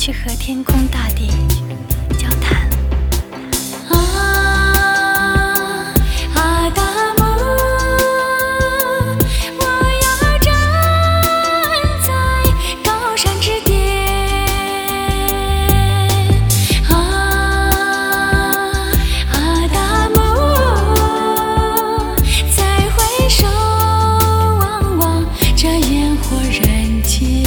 去和天空大地交谈。阿达姆，我要站在高山之巅。阿达姆，再回首望望这烟火人间。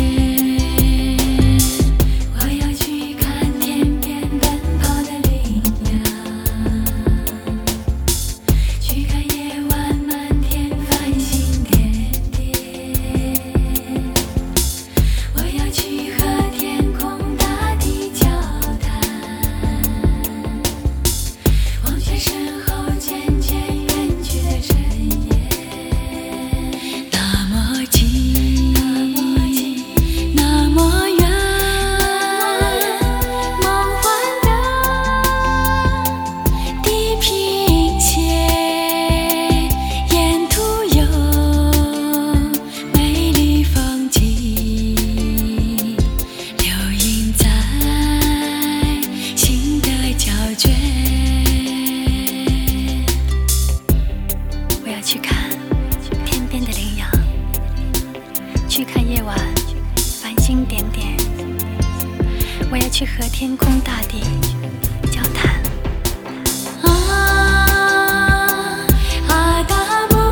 去看天边的羚羊，去看夜晚繁星点点。我要去和天空大地交谈。阿达姆，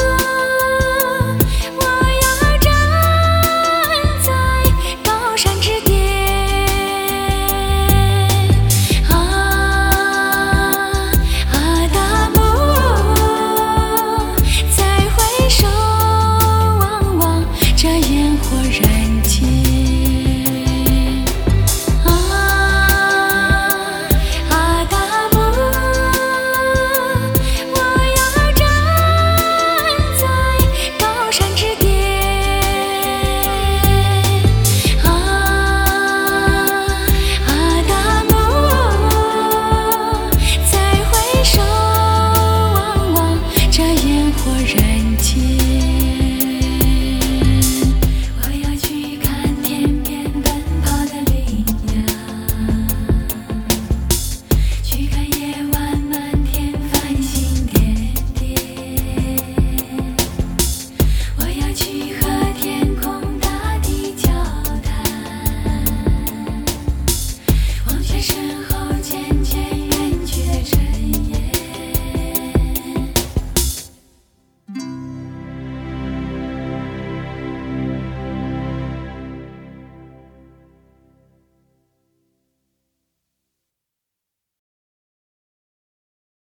我要站在高山之巅。阿达姆，这烟火人间。阿达姆，我要站在高山之巅。阿达姆，再回首望望这烟火人间。